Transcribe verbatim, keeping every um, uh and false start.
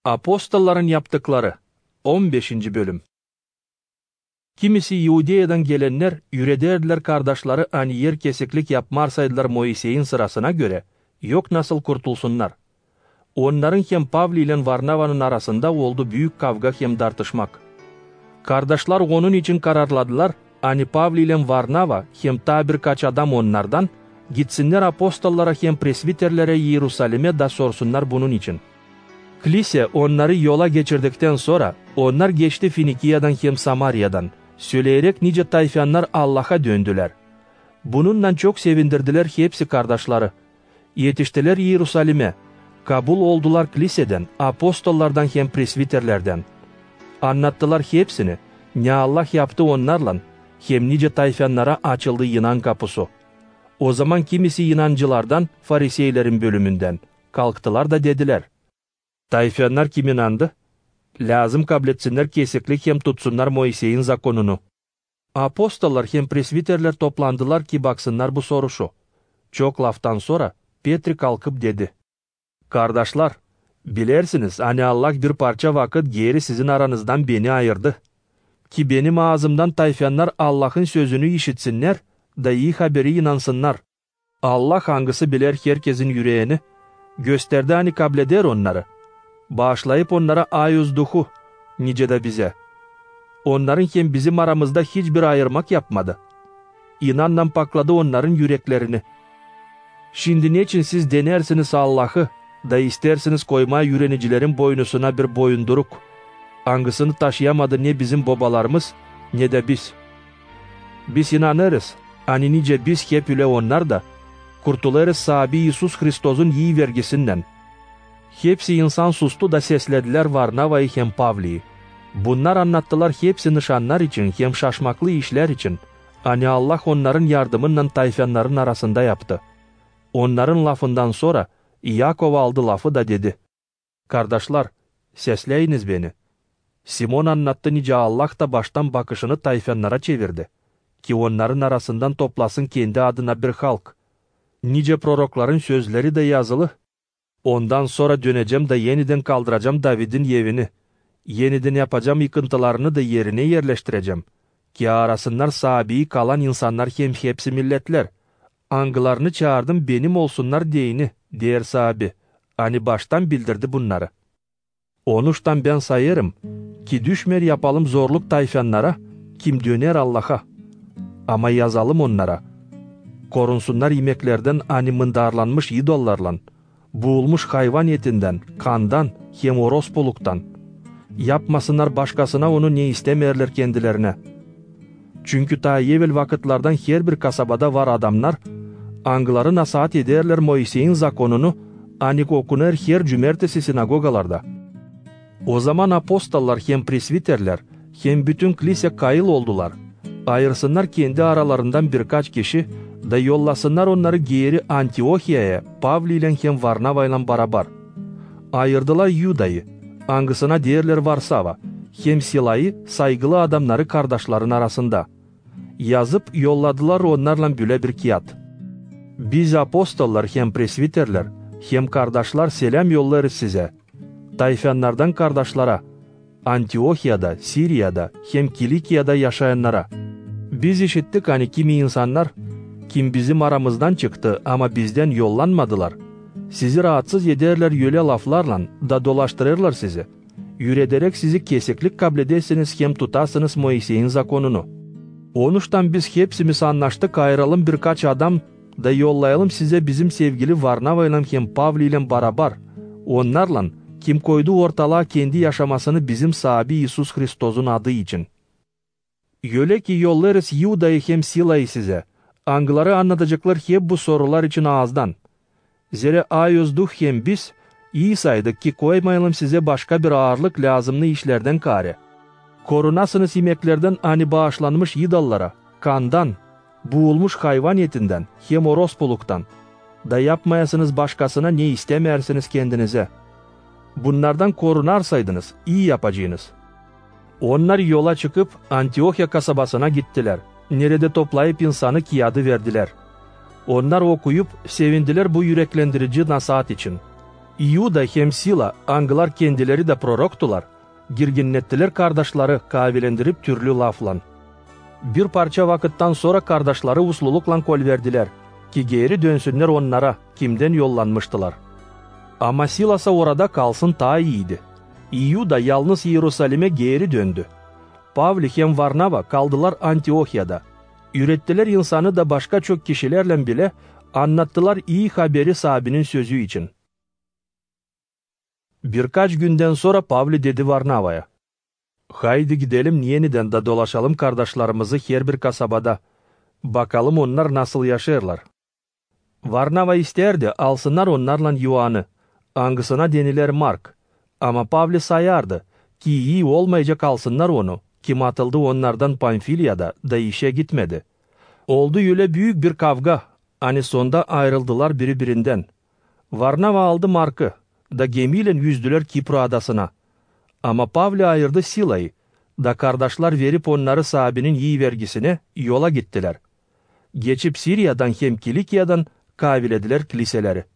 Apostolların yaptıkları on beşinci bölüm. Kimisi Yudeyadan gelenler yürederdiler kardeşleri ani yer kesiklik yapmarsaydılar Moisey'in sırasına göre yok nasıl kurtulsunlar. Onların hem Pavli ile Varnava'nın arasında oldu büyük kavga hem tartışmak. Kardeşler onun için kararladılar ani Pavli ile Varnava hem ta birkaç adam onlardan gitsinler apostollara hem presbiterlere Yerusalim'e da sorsunlar bunun için. Kilise onları yola geçirdikten sonra onlar geçti Finikiya'dan hem Samarya'dan, söyleyerek nice tayfanlar Allah'a döndüler. Bununla çok sevindirdiler hepsi kardeşleri. Yetiştiler Yerusalim'e, kabul oldular kiliseden, apostollardan hem presbiterlerden. Anlattılar hepsini, ne Allah yaptı onlarla, hem nice tayfanlara açıldı inan kapısı. O zaman kimisi inancılardan, fariseylerin bölümünden kalktılar da dediler: Tayfanlar kim inandı? Lazım kabul etsinler kesiklik hem tutsunlar Moisey'in zakonunu. Apostollar hem presbiterler toplandılar ki baksınlar bu soruşu. Çok laftan sonra Petri kalkıp dedi: Kardeşler, bilersiniz hani Allah bir parça vakit geri sizin aranızdan beni ayırdı. Ki benim ağzımdan tayfanlar Allah'ın sözünü işitsinler da iyi haberi inansınlar. Allah hangisi biler herkesin yüreğini, gösterdi hani kabul eder onları. Bağışlayıp onlara ayüz duhu, nice de bize. Onların hem bizim aramızda hiçbir ayırmak yapmadı. İnanla pakladı onların yüreklerini. Şimdi niçin siz denersiniz Allah'ı, da istersiniz koymaya yürenicilerin boynusuna bir boyunduruk. Hangisini taşıyamadı ne bizim babalarımız, ne de biz. Biz inanırız, hani nice biz hep üle onlar da, kurtularız sahibi İisus Hristos'un iyi vergisinden. Hepsi insan sustu da seslediler Varnava'yı hem Pavli'yi. Bunlar anlattılar hepsi nişanlar için hem şaşmaklı işler için. Hani Allah onların yardımıyla tayfanların arasında yaptı. Onların lafından sonra Yakov aldı lafı da dedi: Kardeşler, sesleyiniz beni. Simon anlattı nice Allah da baştan bakışını tayfanlara çevirdi. Ki onların arasından toplasın kendi adına bir halk. Nice prorokların sözleri de yazılı. Ondan sonra döneceğim de yeniden kaldıracağım David'in evini. Yeniden yapacağım yıkıntılarını da yerine yerleştireceğim. Ki arasınlar sahibi kalan insanlar hem hepsi milletler. Angılarını çağırdım benim olsunlar diyeni, diğer sahibi. Hani baştan bildirdi bunları. Onuştan ben sayarım ki düşmer yapalım zorluk tayfanlara, kim döner Allah'a. Ama yazalım onlara. Korunsunlar yemeklerden hani mındarlanmış idollarla. Buğulmuş hayvan etinden, kandan, hem orospuluktan. Yapmasınlar başkasına onu ne istemerler kendilerine. Çünkü ta evvel vakitlerden her bir kasabada var adamlar, angıları nasihat ederler Moisey'in zakonunu, anik okuner her cümertesi sinagogalarda. O zaman apostollar hem presbiterler, hem bütün kilise kayıl oldular. Ayırsınlar kendi aralarından birkaç kişi, da yollasınlar onları geri Antiohya'ya, Pavli ile hem Varnava ile beraber. Ayırdılar Yuda'yı, angısına diğerler Varsava, hem Sila'yı saygılı adamları kardeşlerin arasında. Yazıp yolladılar onlarla böyle bir kağıt: Biz apostollar hem presbiterler, hem kardeşler selam yollarız size. Tayfanlardan kardeşlere, Antiohya'da, Sirya'da, hem Kilikiya'da yaşayanlara. Biz işittik hani kimi insanlar, kim bizim aramızdan çıktı ama bizden yollanmadılar. Sizi rahatsız ederler yöle laflarla da dolaştırırlar sizi. Yürederek sizi kesiklik kabul edersiniz hem tutasınız Moisey'in zakonunu. Onuştan biz hepsimiz anlaştık ayıralım birkaç adam da yollayalım size bizim sevgili Varnava ile hem Pavli ile beraber. Onlarla kim koydu ortalığa kendi yaşamasını bizim sahibi İisus Hristos'un adı için. Öyle ki yollarız Yuda'yı hem Sila'yı size. Angıları anlatacaklar hep bu sorular için ağızdan. Zere ayozduh hem biz iyi saydık ki koymayalım size başka bir ağırlık lazımlı işlerden kare. Korunasınız yemeklerden ani bağışlanmış idollara, kandan, buğulmuş hayvan etinden, hem orospuluktan. Da yapmayasınız başkasına ne istemersiniz kendinize. Bunlardan korunarsaydınız iyi yapacağınız. Onlar yola çıkıp Antiohya kasabasına gittiler. Nerede toplayıp insanı kiyadı verdiler. Onlar okuyup sevindiler bu yüreklendirici nasihat için. İuda hem Sila, angılar kendileri de proroktular, girginnettiler kardeşleri kavilendirip türlü laflan. Bir parça vakittan sonra kardeşleri uslulukla kol verdiler, ki geri dönsünler onlara, kimden yollanmıştılar. Ama Silasa orada kalsın daha iyiydi. İuda yalnız Yerusalim'e geri döndü. Pavli hem Varnava kaldılar Antiohya'da. Ürettiler insanı da başka çok kişilerle bile anlattılar iyi haberi sahibinin sözü için. Birkaç günden sonra Pavli dedi Varnava'ya, "Haydi gidelim yeniden de dolaşalım kardeşlerimizi her bir kasabada. Bakalım onlar nasıl yaşarlar." Varnava isterdi alsınlar onlarla Yuan'ı, angısına deniler Mark. Ama Pavli sayardı ki iyi olmayacak alsınlar onu, kim atıldı onlardan Pamfilya'da da işe gitmedi. Oldu öyle büyük bir kavga, hani sonda ayrıldılar birbirinden. Varnava aldı Mark'ı, da gemiyle yüzdüler Kipro adasına. Ama Pavli ayırdı Sila'yı, da kardeşler verip onları sahibinin iyi vergisine yola gittiler. Geçip Sirya'dan hem Kilikya'dan kavilediler kiliseleri.